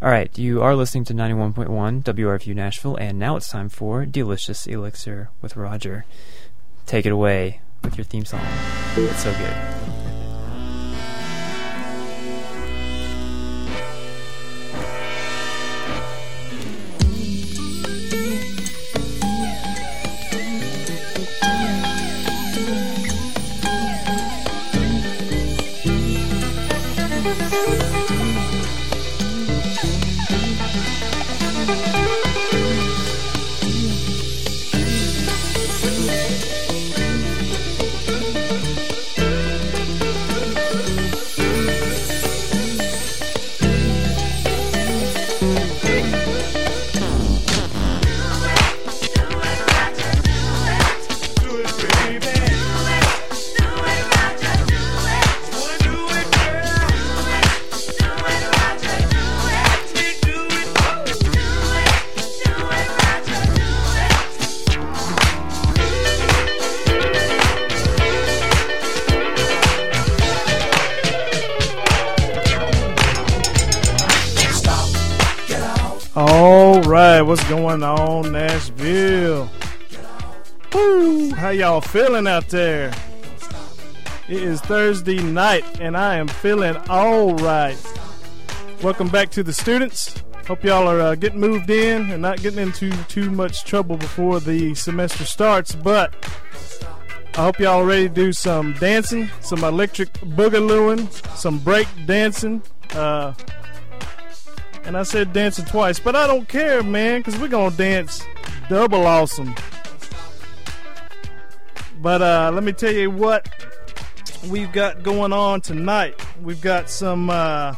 All right, you are listening to 91.1 WRFU Nashville, and now it's time for Delicious Elixir with Roger. Take it away with your theme song. It's so good. What's going on, Nashville? Woo! How y'all feeling out there? It is Thursday night, and I am feeling all right. Welcome back to the students. Hope y'all are getting moved in and not getting into too much trouble before the semester starts. But I hope y'all are ready to do some dancing, some electric boogalooing, some break dancing. And I said dancing twice, but I don't care, man, because we're going to dance double awesome. But let me tell you what we've got going on tonight. We've got some Run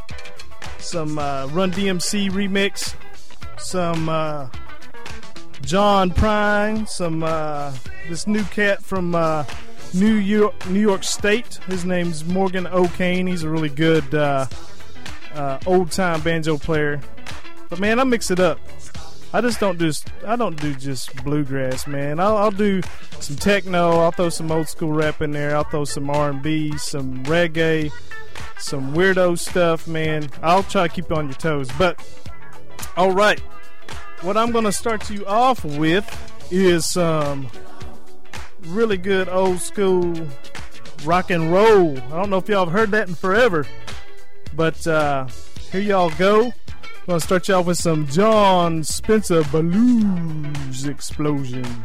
DMC remix, some John Prine, some this new cat from New York State. His name's Morgan O'Kane. He's a really good old-time banjo player. But man, I mix it up. I don't do just bluegrass, man. I'll do some techno. I'll throw some old school rap in there. I'll throw some R&B, some reggae, some weirdo stuff, man. I'll try to keep you on your toes. But all right, what I'm gonna start you off with is some really good old school rock and roll. I don't know if y'all have heard that in forever. But here y'all go. I'm going to start you off with some John Spencer Blues Explosion.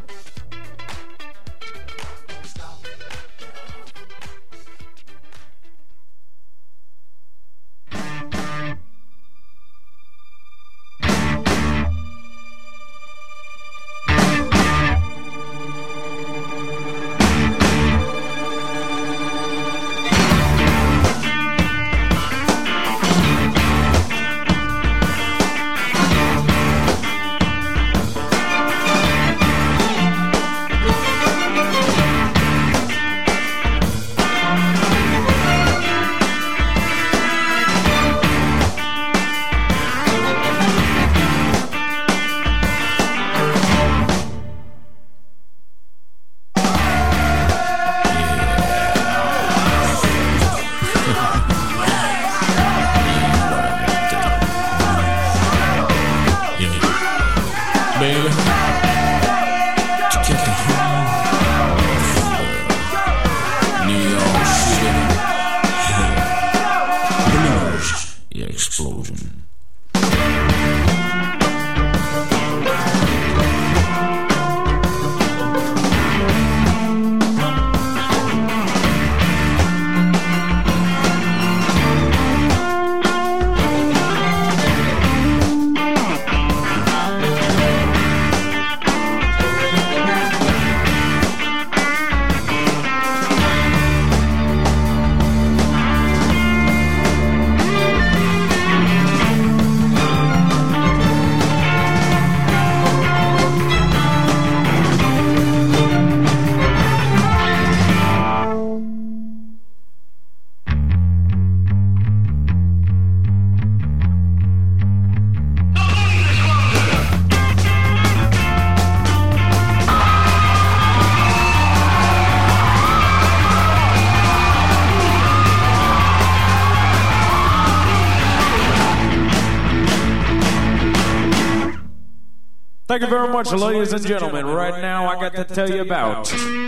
Thank you very much, ladies and gentlemen. Right now, I got to tell you about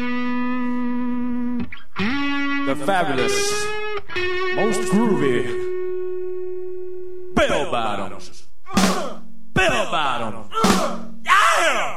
the fabulous, most groovy bell bottoms. Bell bottoms. Yeah!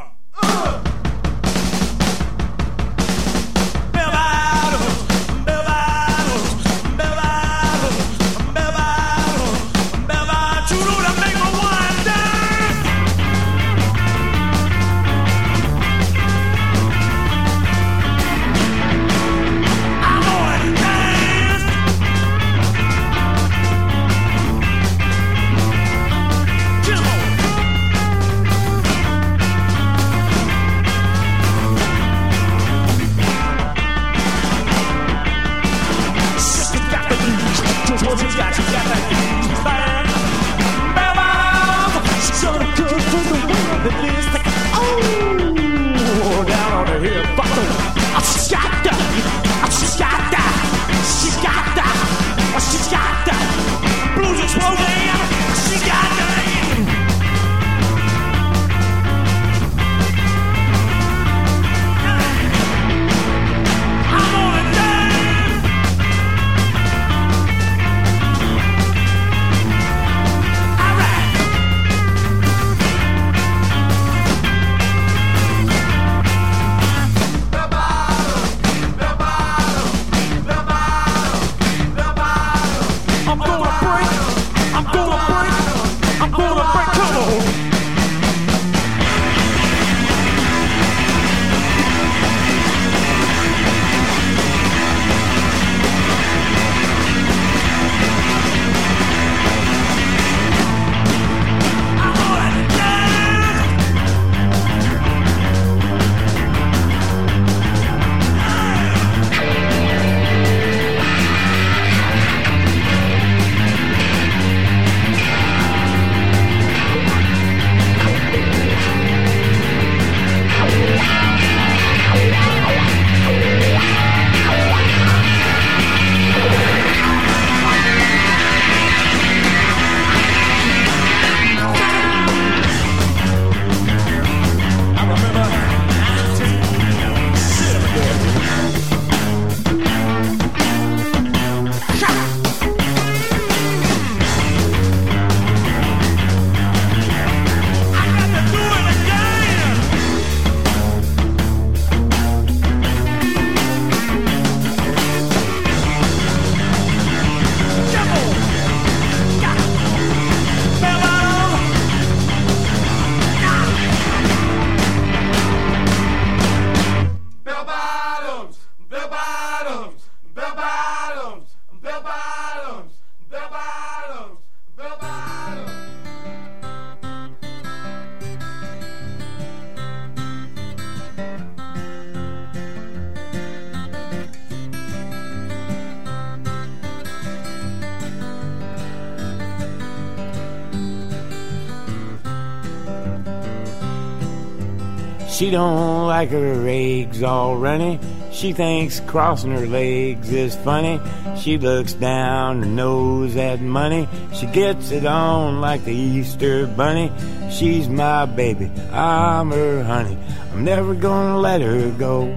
She don't like her eggs all runny. She thinks crossing her legs is funny. She looks down her nose at money. She gets it on like the Easter bunny. She's my baby, I'm her honey. I'm never gonna let her go.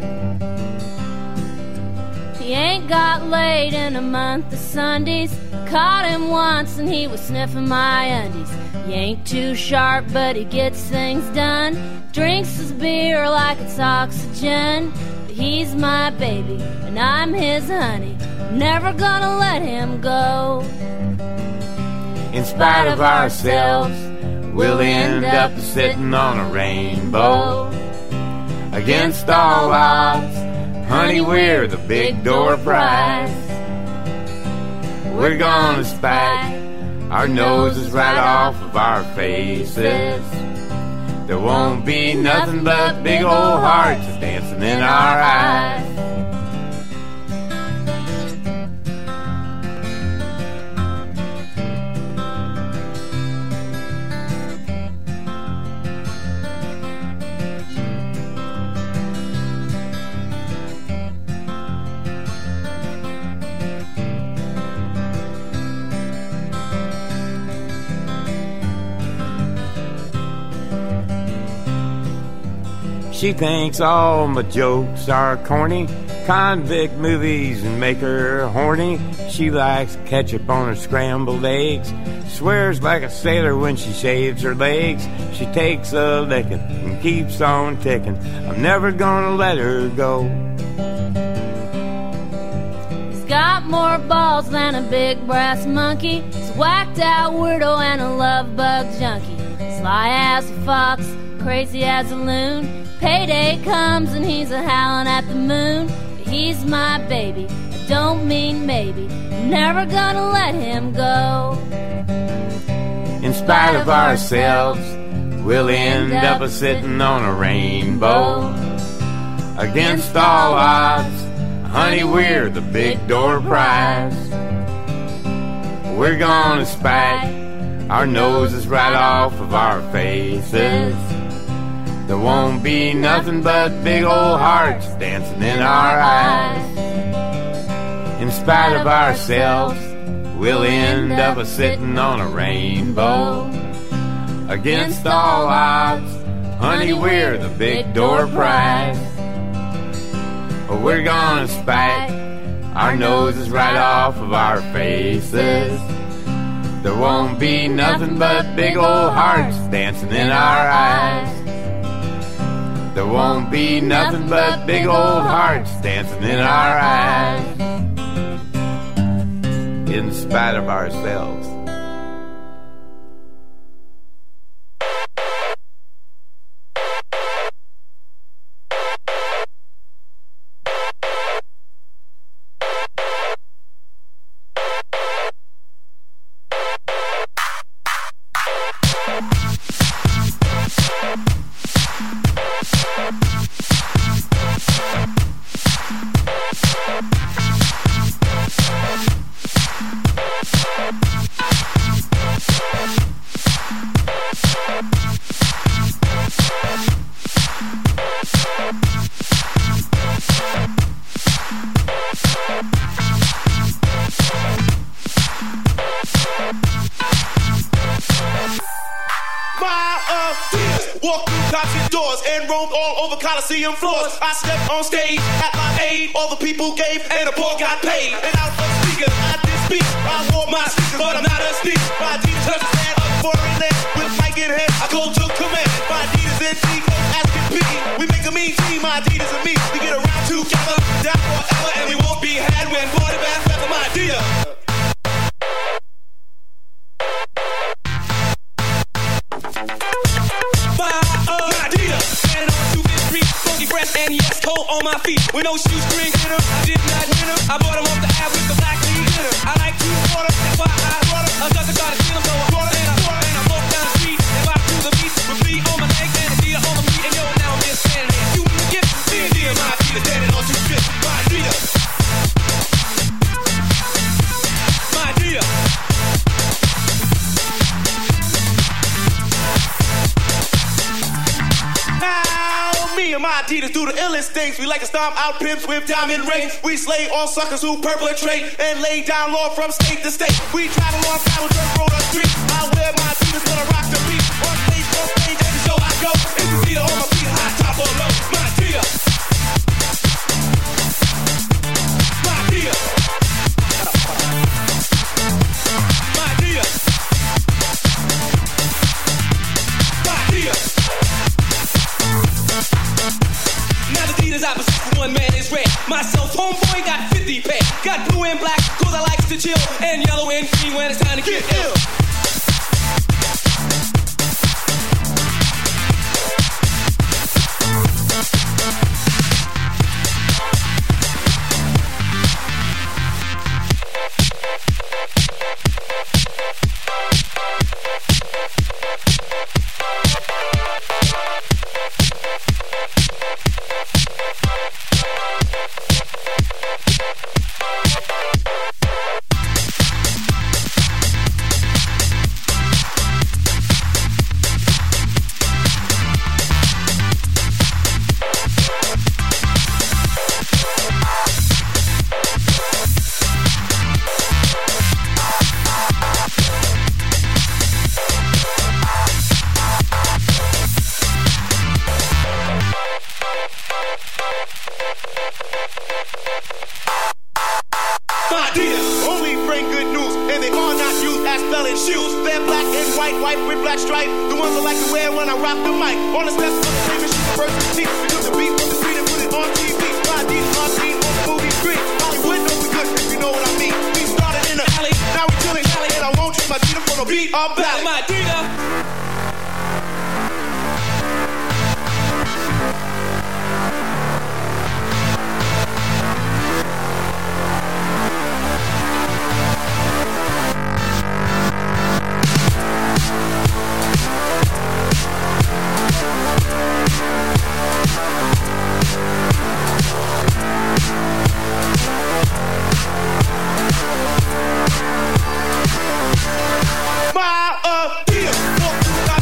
He ain't got laid in a month of Sundays. Caught him once and he was sniffing my undies. He ain't too sharp, but he gets things done. Drinks his beer like it's oxygen. But he's my baby, and I'm his honey. I'm never gonna let him go. In spite of ourselves, we'll end up sitting on a rainbow. Against all odds, honey, we're the big door prize. We're gonna spike our noses right off of our faces. There won't be nothing but big old hearts dancing in our eyes. She thinks all my jokes are corny. Convict movies and make her horny. She likes ketchup on her scrambled eggs. Swears like a sailor when she shaves her legs. She takes a licking and keeps on ticking. I'm never gonna let her go. He's got more balls than a big brass monkey. He's whacked out weirdo and a love bug junkie. Sly as a fox, crazy as a loon. Payday comes and he's a howling at the moon. But he's my baby, I don't mean maybe. I'm never gonna let him go. In spite of ourselves, we'll end up a-sitting on a rainbow. Against all odds, honey, we're the big door prize. We're gonna spike our noses right off of our faces. There won't be nothing but big old hearts dancing in our eyes. In spite of ourselves, we'll end up a-sitting on a rainbow. Against all odds, honey, we're the big door prize. We're gonna spike our noses right off of our faces. There won't be nothing but big old hearts dancing in our eyes. There won't be nothing but big old hearts dancing in our eyes. In spite of ourselves. Coliseum floors. I stepped on stage at Live Aid. All the people gave and the poor got paid. And out of speakers, I did speak. I wore my sneakers, but I'm not a sneak. My Adidas touch the stand up foreign land. With mic in hand, I go to command. My Adidas and T, as can be. We make a mean team, my Adidas and me. We get around together, down forever, and we won't be had when water bath weather, my Adidas. And yes, cold on my feet with no shoestring in them. I did not win them. I bought them off the ad with the black lead in them. I like to water, that's why I brought them. I'm just trying to steal them, so I brought them and I walked down the street. If I threw the beat with flea on my legs and a deer on my feet, and yo, now I'm just standing here. You can get the deer, my feet are standing on 2 fists. My deer, my deer. Me and my Adidas do the illest things. We like to stomp out pimps with diamond rings. We slay all suckers who perpetrate and lay down law from state to state. We travel on cattle, dirt road on street. I wear my Adidas when I rock the beat. On stage, every show I go. It's the Adidas on my feet, high top or low. My Adidas. My Adidas. My Adidas. My Adidas. Now the Adidas I possess for one man is red. Myself, homeboy, got 50 pair. Got blue and black, cause I like to chill. And yellow and green when it's time to get ill. and white with black stripe. The ones I like to wear when I rock the mic. On the steps of the famous, she's the first to teach. We took the beat from the street and put it on TV. My D's on scene on the movie screen. Hollywood knows we good, if you know what I mean. We started in the alley, now we chillin' alley, and I won't trade my Dita for no beat or ballad. My Dita. My Adidas, walk through the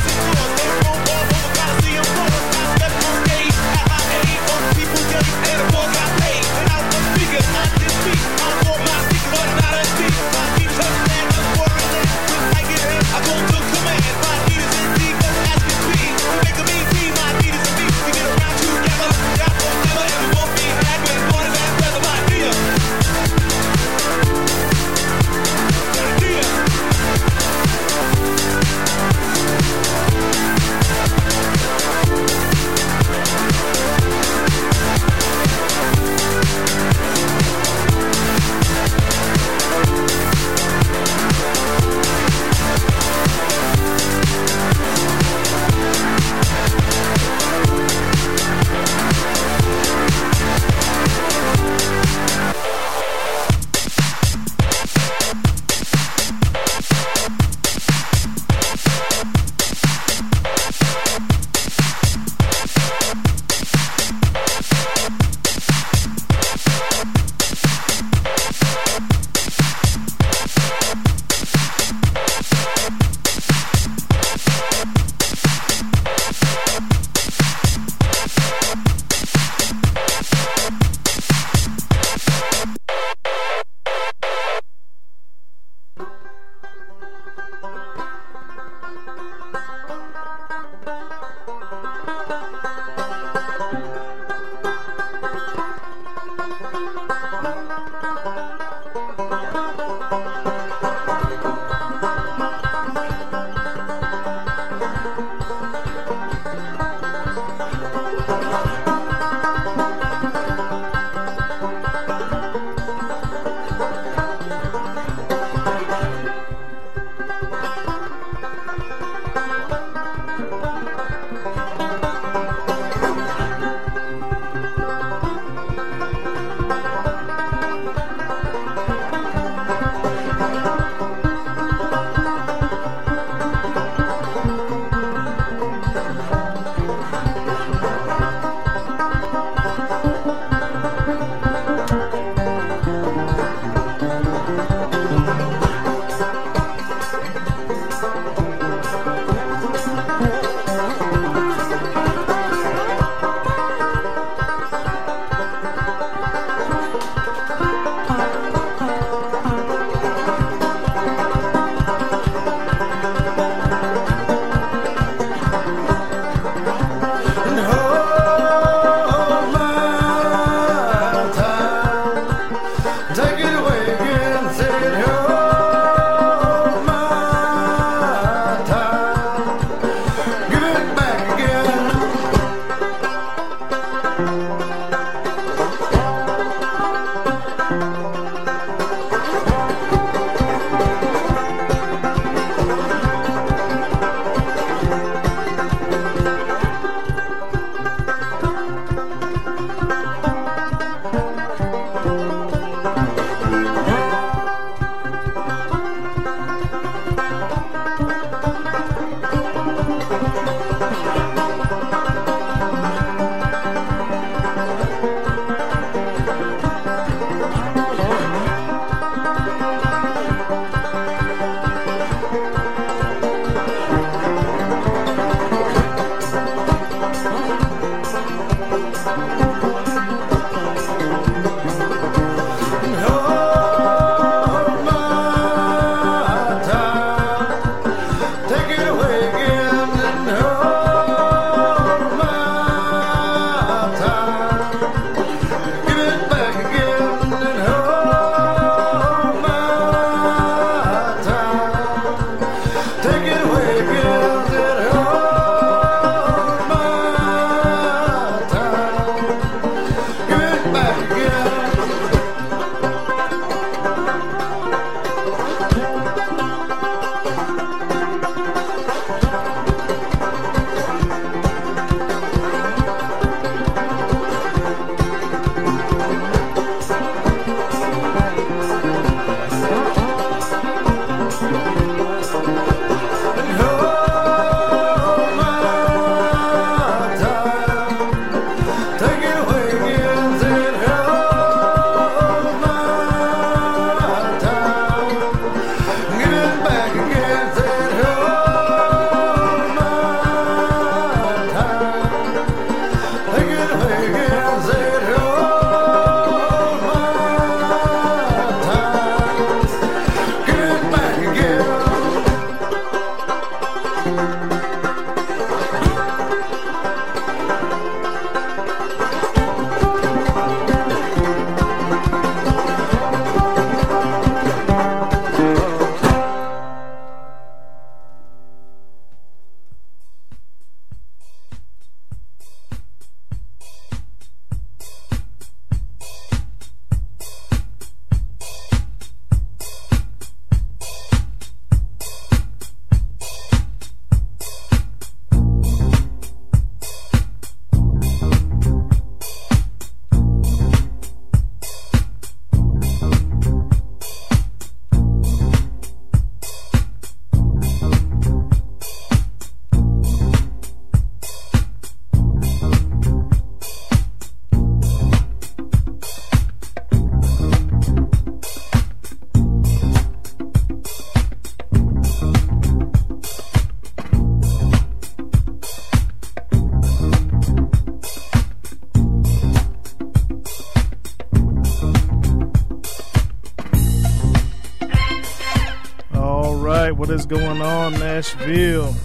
What is going on, Nashville?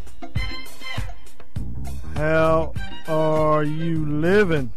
How are you living?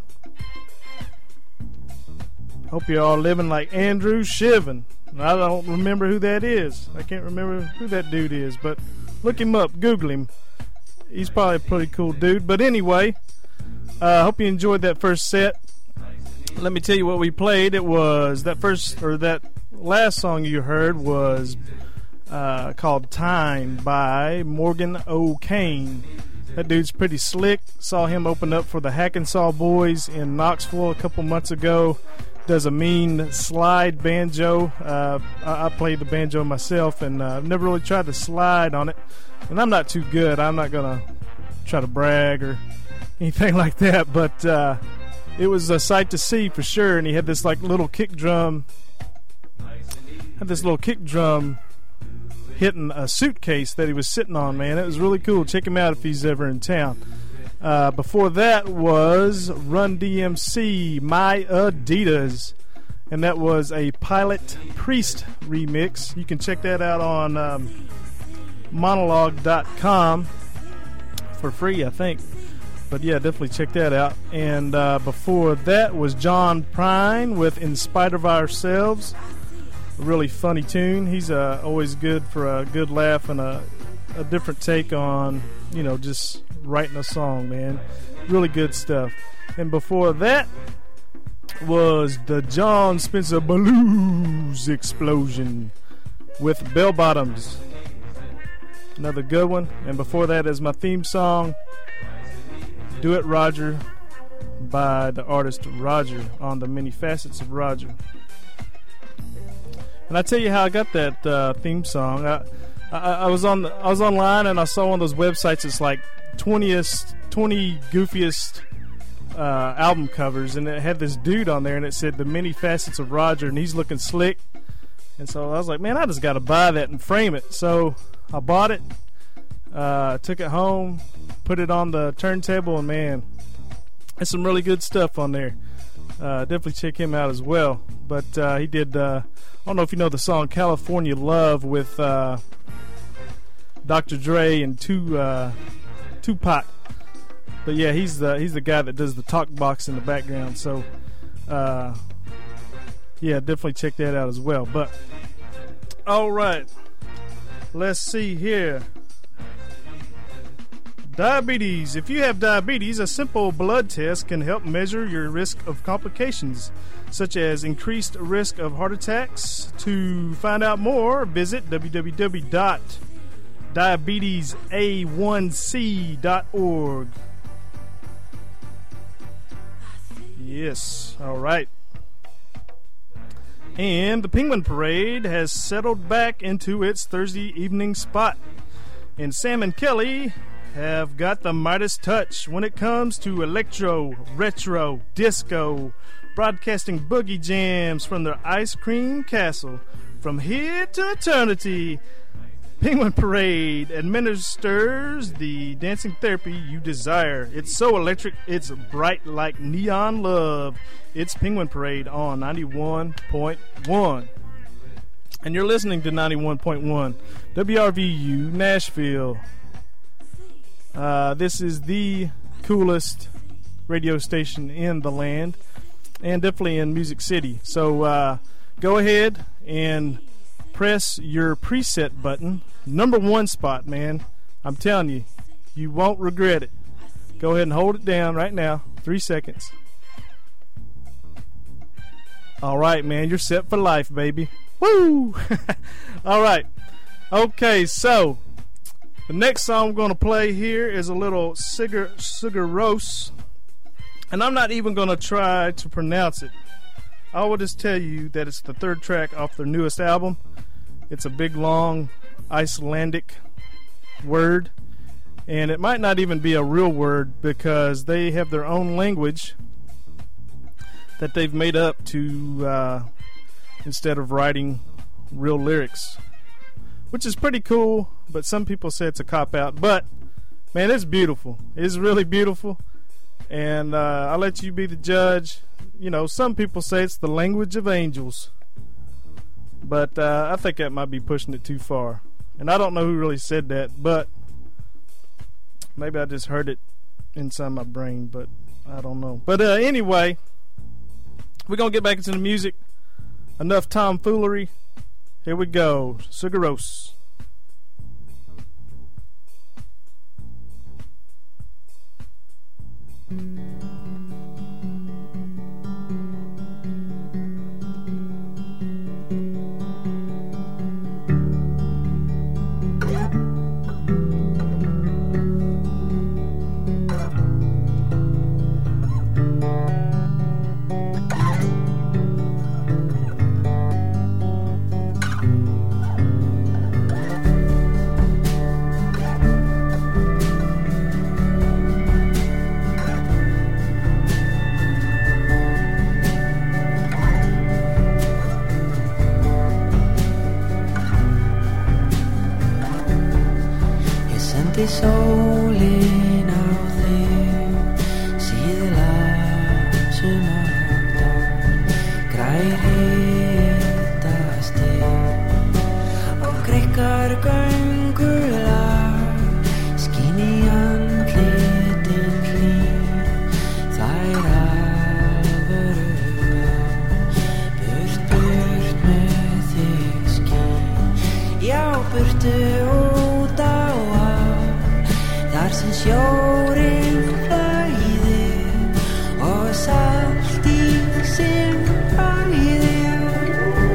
Hope you're all living like Andrew Shiven. I don't remember who that is. I can't remember who that dude is, but look him up, Google him. He's probably a pretty cool dude. But anyway, hope you enjoyed that first set. Let me tell you what we played. It was that last song you heard was called Time by Morgan O'Kane. That dude's pretty slick. Saw him open up for the Hackensaw Boys in Knoxville a couple months ago. Does a mean slide banjo. I play the banjo myself, and I've never really tried to slide on it. And I'm not too good. I'm not going to try to brag or anything like that, but it was a sight to see for sure. And he had this little kick drum. Hitting a suitcase that he was sitting on, man. It was really cool. Check him out if he's ever in town. Before that was Run DMC, My Adidas, and that was a Pilot Priest remix. You can check that out on monologue.com for free, I think. But yeah, definitely check that out. And before that was John Prine with In Spite of Ourselves. A really funny tune. He's always good for a good laugh and a different take on, just writing a song, man. Really good stuff. And before that was the John Spencer Blues Explosion with Bell Bottoms. Another good one. And before that is my theme song, Do It Roger, by the artist Roger on the Many Facets of Roger. And I tell you how I got that theme song. I was online and I saw one of those websites. It's like 20 goofiest album covers, and it had this dude on there, and it said The Many Facets of Roger, and he's looking slick. And so I was like, man, I just got to buy that and frame it. So I bought it, took it home, put it on the turntable, and man, there's some really good stuff on there. Definitely check him out as well. But he did, I don't know if you know the song California Love with Dr. Dre and Tupac. But yeah, he's the guy that does the talk box in the background. So yeah, definitely check that out as well. But all right, let's see here. Diabetes. If you have diabetes, a simple blood test can help measure your risk of complications, such as increased risk of heart attacks. To find out more, visit www.diabetesa1c.org. Yes, all right. And the Penguin Parade has settled back into its Thursday evening spot. And Sam and Kelly have got the Midas touch when it comes to electro, retro, disco, broadcasting boogie jams from their ice cream castle. From here to eternity, Penguin Parade administers the dancing therapy you desire. It's so electric, it's bright like neon love. It's Penguin Parade on 91.1. And you're listening to 91.1 WRVU Nashville. This is the coolest radio station in the land, and definitely in Music City. So go ahead and press your preset button. Number 1 spot, man. I'm telling you, you won't regret it. Go ahead and hold it down right now. 3 seconds. All right, man. You're set for life, baby. Woo! All right. Okay, so the next song I'm going to play here is a little Sigur Rós. And I'm not even going to try to pronounce it. I will just tell you that it's the 3rd track off their newest album. It's a big, long Icelandic word. And it might not even be a real word because they have their own language that they've made up to instead of writing real lyrics, which is pretty cool. But some people say it's a cop-out. But, man, it's beautiful. It's really beautiful. And I'll let you be the judge. You know, some people say it's the language of angels. But I think that might be pushing it too far. And I don't know who really said that, but maybe I just heard it inside my brain, but I don't know. But anyway, we're going to get back into the music. Enough tomfoolery. Here we go. Sigur Rós. Sólin á þig síðla sumardag, grær hitastig og greikkar göngulag, skín í andlitin hlýr, þær alvörugar, burt með þig skín, já burtu út á þar sem sjórinn flæðir og salt í sem fæðir.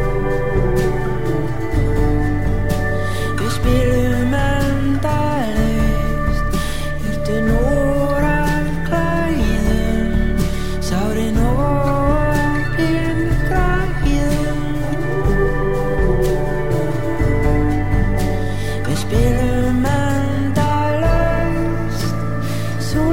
Við spilum endalaust, hjörtun úr af klæðum, sárin opin græðum. Við spilum endalaust,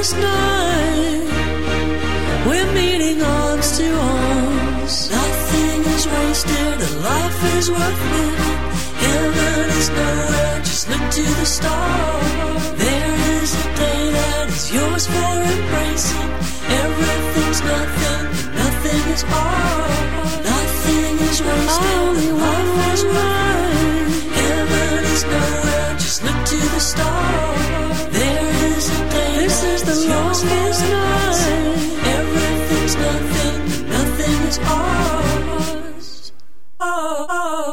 longest night. We're meeting arms to arms. Nothing is wasted, a life is worth living. Heaven is nowhere, just look to the stars. There is a day that is yours for embracing. Everything's nothing, but nothing is all. Nothing is wasted, only one is worth. Heaven is nowhere, just look to the stars. There is a day, this is the longest night. Everything's nothing, but nothing is ours. Oh, oh.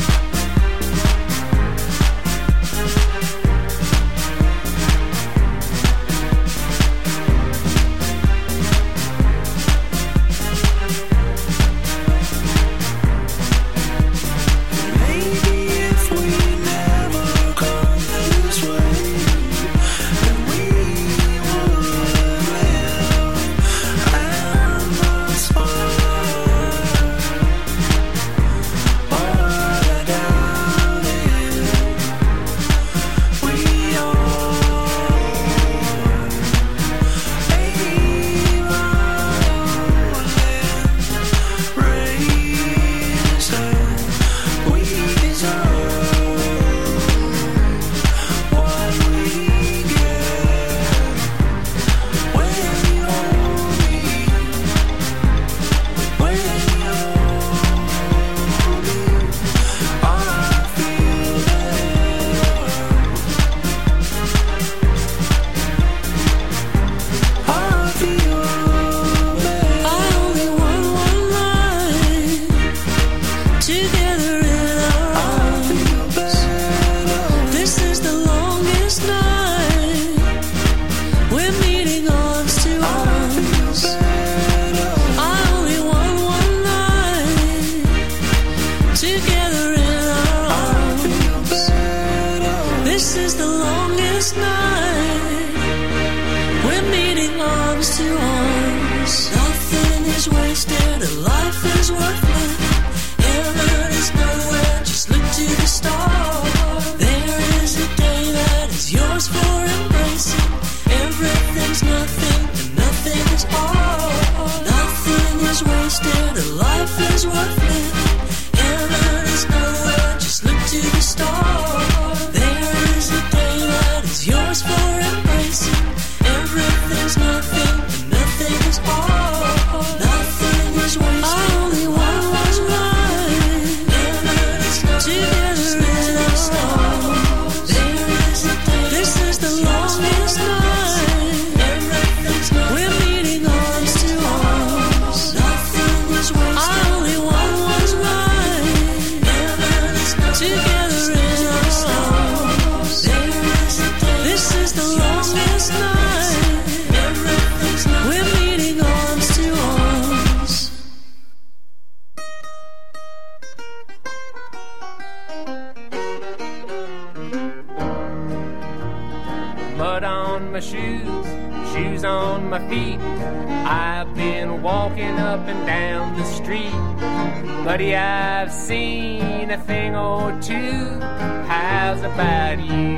Mud on my shoes, shoes on my feet. I've been walking up and down the street. Buddy, I've seen a thing or two. How's about you?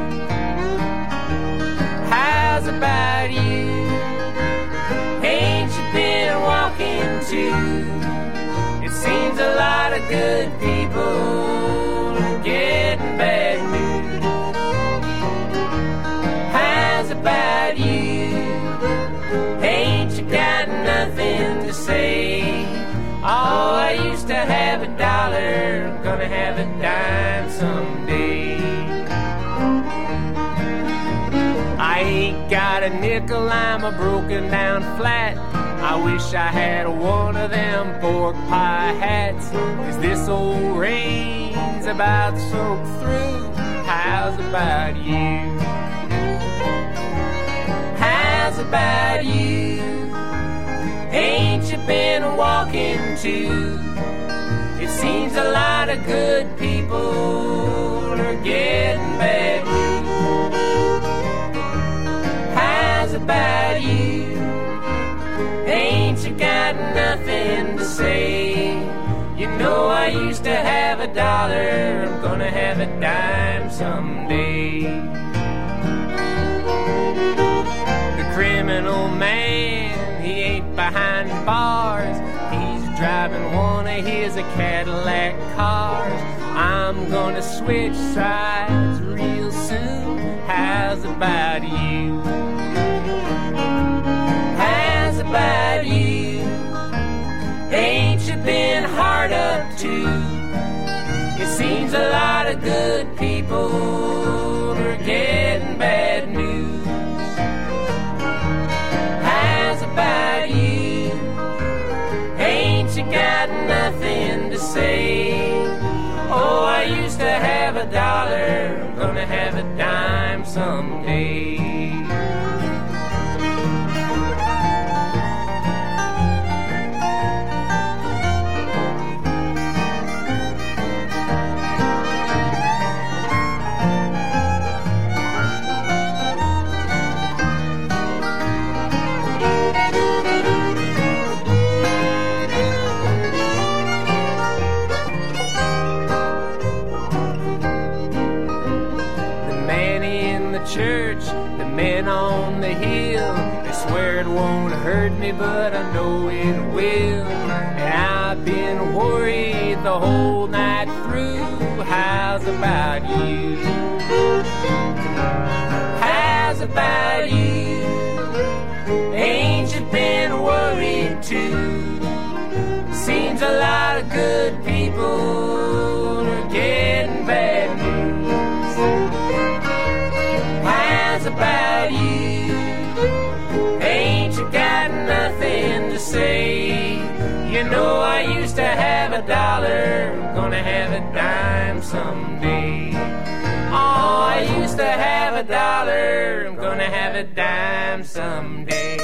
How's about you? Ain't you been walking too? It seems a lot of good people are getting bad news. How's about you? Ain't you got nothing to say? Oh, I used to have $1, gonna have a dime someday. I ain't got a nickel, I'm a broken down flat. I wish I had one of them pork pie hats, 'cause this old rain's about soaked through. How's about you? How's about you? Ain't you been walking too? It seems a lot of good people are getting bad news. How's about you? Ain't you got nothing to say? You know I used to have $1, I'm gonna have a dime someday. The criminal man. He ain't behind bars. He's driving one of his Cadillac cars. I'm gonna switch sides real soon. How's about you? How's about you? Ain't you been hard up too? It seems a lot of good people are getting bad news. How's about you? Ain't you got nothing to say? Oh, I used to have $1, I'm gonna have a dime someday. Church, the men on the hill, they swear it won't hurt me, but I know it will. And I've been worried the whole night through. How's about you? How's about you? Ain't you been worried too? Seems a lot of good people are getting bad news. How's about you? Ain't you got nothing to say? You know I used to have $1, I'm gonna have a dime someday. Oh, I used to have $1, I'm gonna have a dime someday.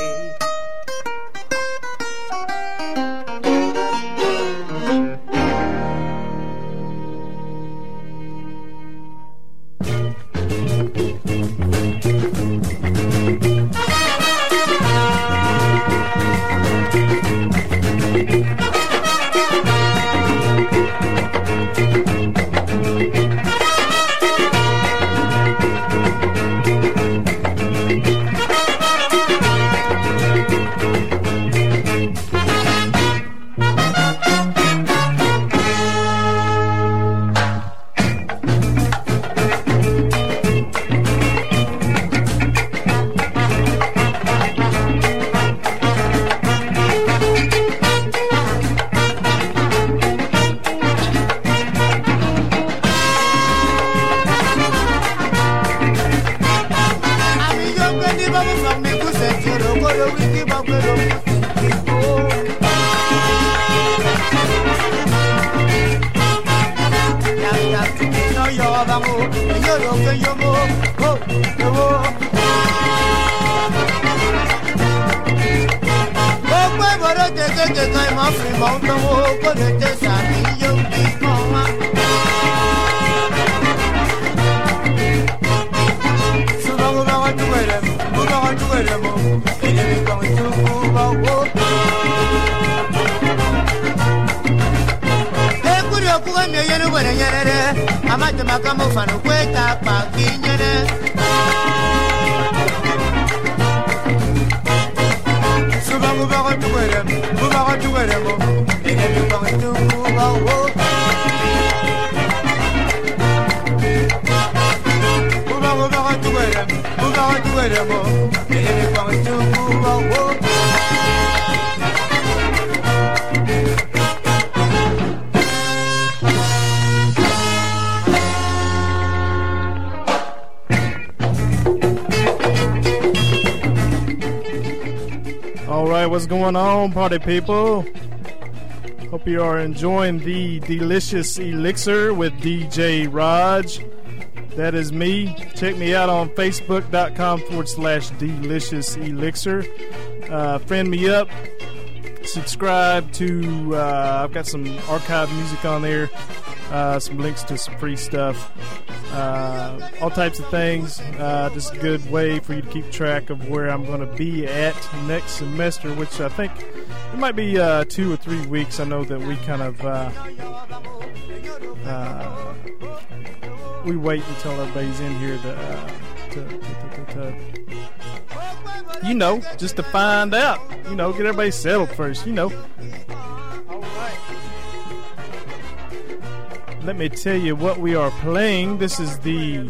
What's going on, party people? Hope you are enjoying the Delicious Elixir with DJ Raj. That is me. Check me out on Facebook.com/Delicious Elixir. Friend me up. Subscribe to, I've got some archive music on there. Some links to some free stuff. All types of things. Just a good way for you to keep track of where I'm going to be at next semester, which I think it might be 2 or 3 weeks. I know that we kind of we wait until everybody's in here to You know, just to find out. You know, get everybody settled first, you know. All right. Let me tell you what we are playing. This is the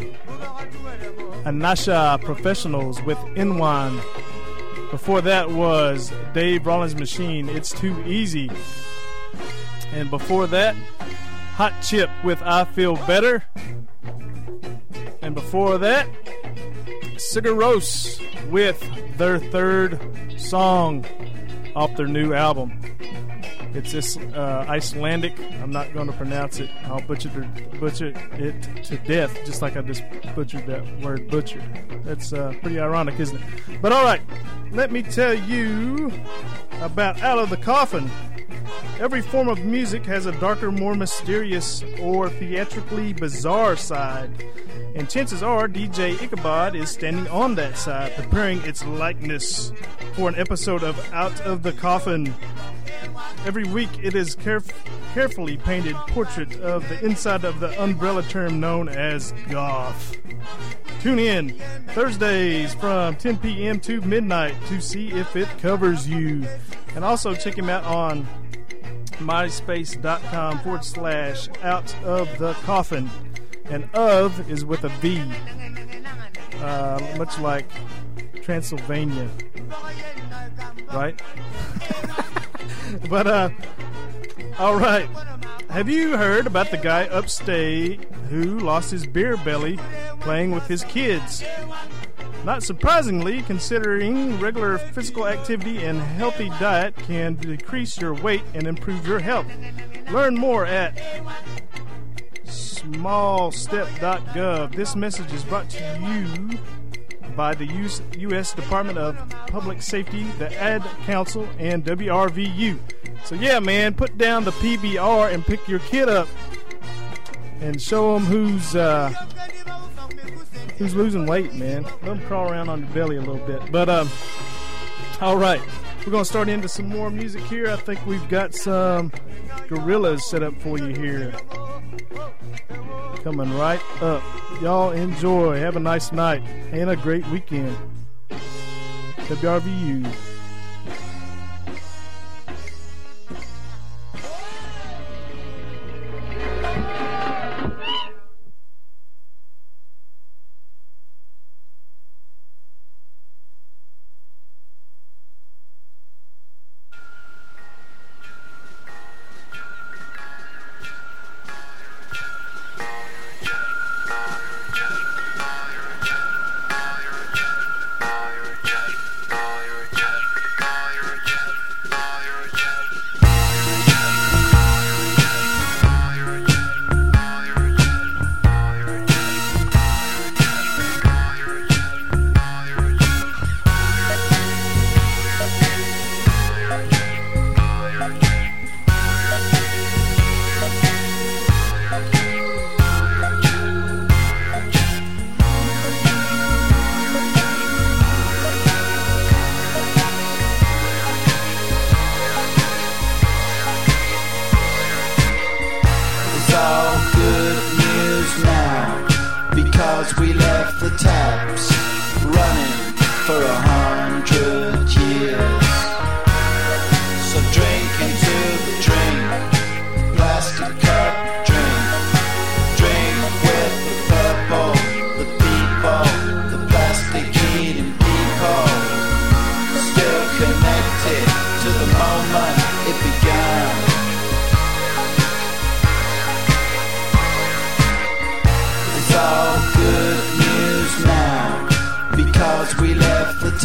Anasha Professionals with Inwan. Before that was Dave Rollins' Machine, It's Too Easy. And before that, Hot Chip with I Feel Better. And before that, Sigur Rós with their third song off their new album. It's this Icelandic. I'm not going to pronounce it. I'll butcher it to death, just like I just butchered that word butcher. That's pretty ironic, isn't it? But all right, let me tell you about Out of the Coffin. Every form of music has a darker, more mysterious, or theatrically bizarre side. And chances are DJ Ichabod is standing on that side, preparing its likeness for an episode of Out of the Coffin. Every week it is carefully painted portrait of the inside of the umbrella term known as goth. Tune in Thursdays from 10 p.m. to midnight to see if it covers you. And also check him out on myspace.com/out of the coffin. And of is with a V, much like Transylvania, right? But all right, have you heard about the guy upstate who lost his beer belly playing with his kids? Not surprisingly, considering regular physical activity and healthy diet can decrease your weight and improve your health. Learn more at smallstep.gov. This message is brought to you by the U.S. Department of Public Safety, the Ad Council, and WRVU. So yeah, man, put down the PBR and pick your kid up and show them who's losing weight, man. Let them crawl around on your belly a little bit. But all right, we're gonna start into some more music here. I think we've got some Gorillaz set up for you here, coming right up. Y'all enjoy. Have a nice night and a great weekend. WRVU. We left the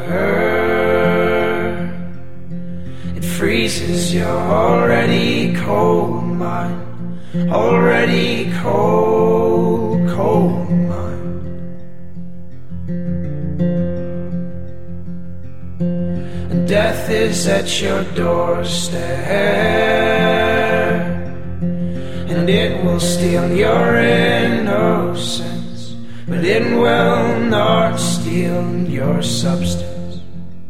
her. It freezes your already cold mind, already cold, cold mind. And death is at your doorstep, and it will steal your innocence, but it will not steal your substance.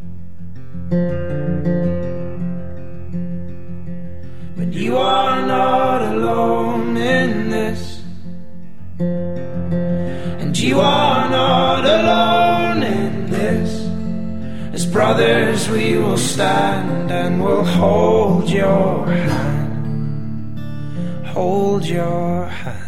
But you are not alone in this, and you are not alone in this. As brothers we will stand and we'll hold your hand, hold your hand.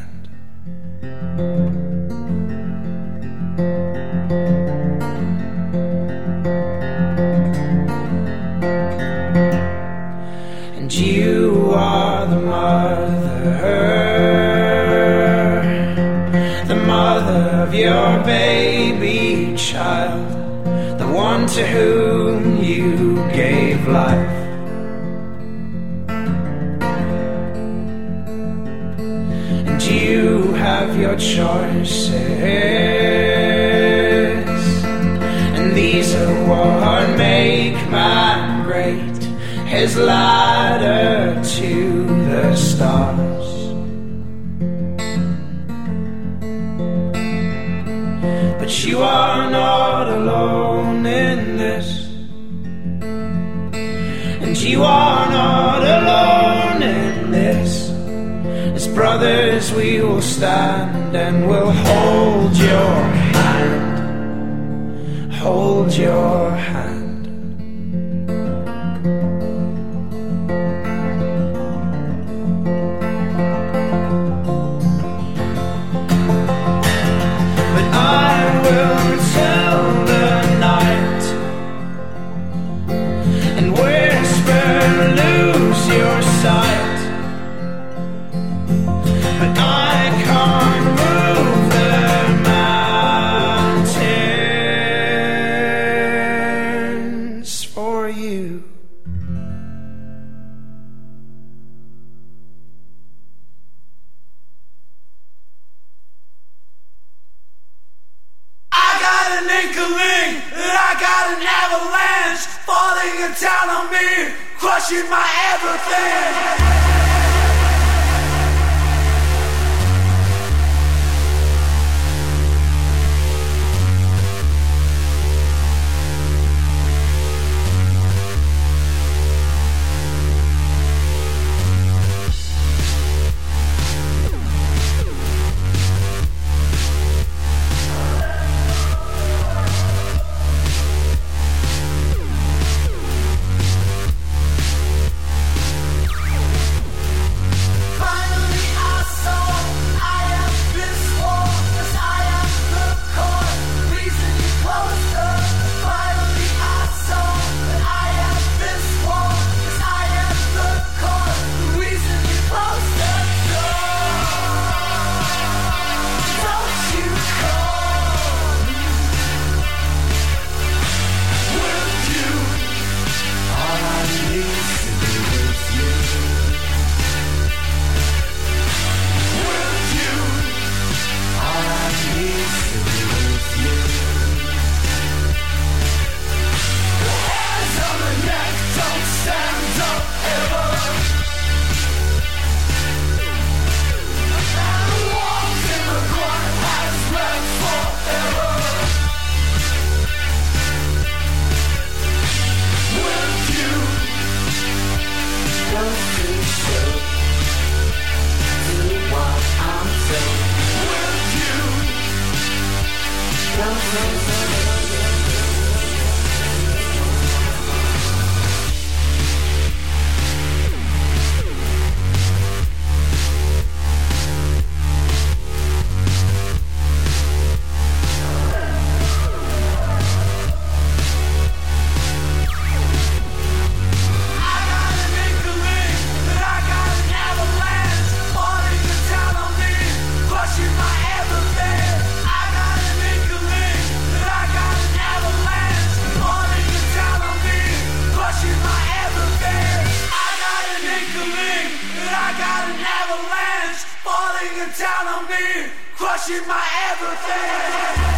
And you are the mother of your baby child, the one to whom you gave life. And you have your choices, and these are what make man great, his ladder to the stars. But you are not alone in this, and you are not alone in this. As brothers we will stand and we'll hold your hand, hold your hand. Down on me, crushing my everything. falling down on me, crushing my everything.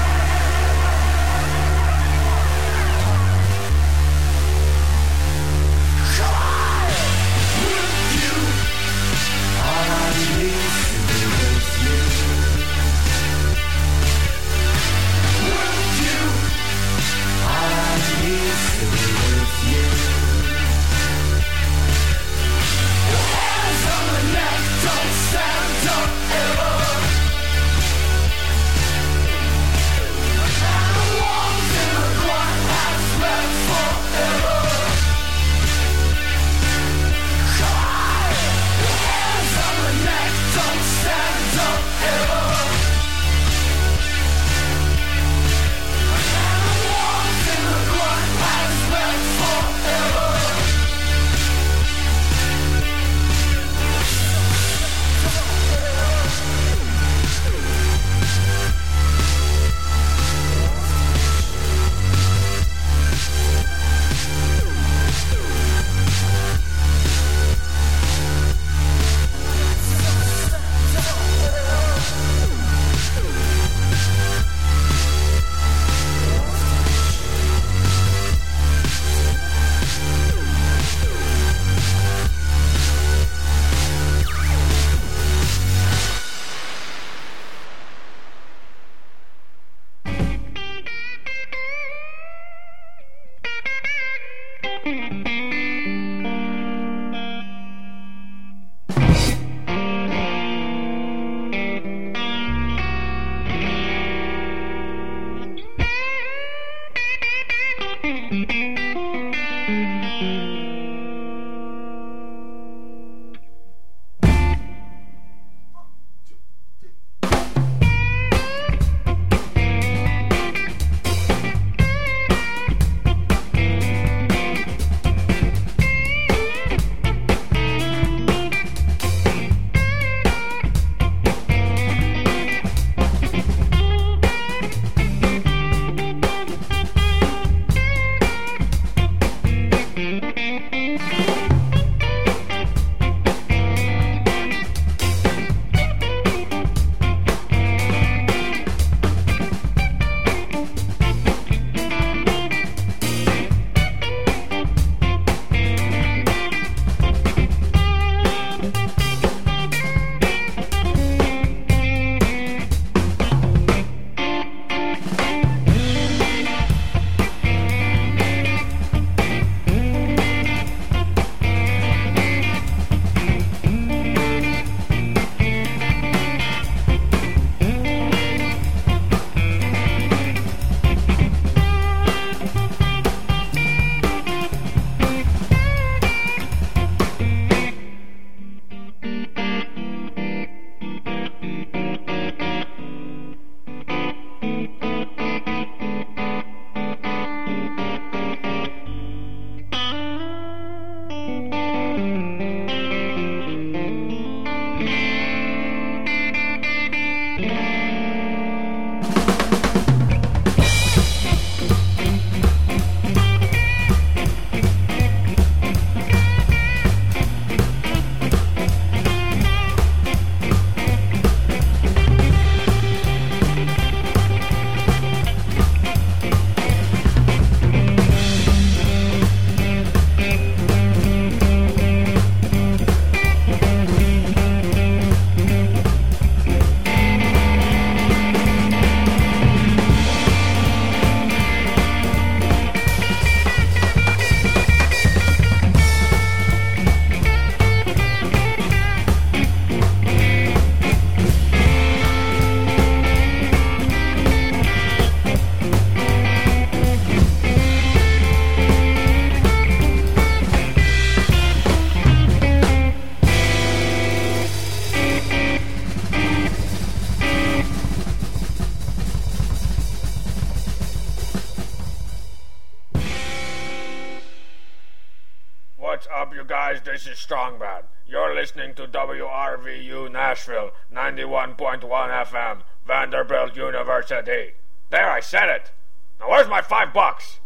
What's up, you guys? This is Strongbad. You're listening to WRVU Nashville, 91.1 FM, Vanderbilt University. There, I said it. Now where's my $5?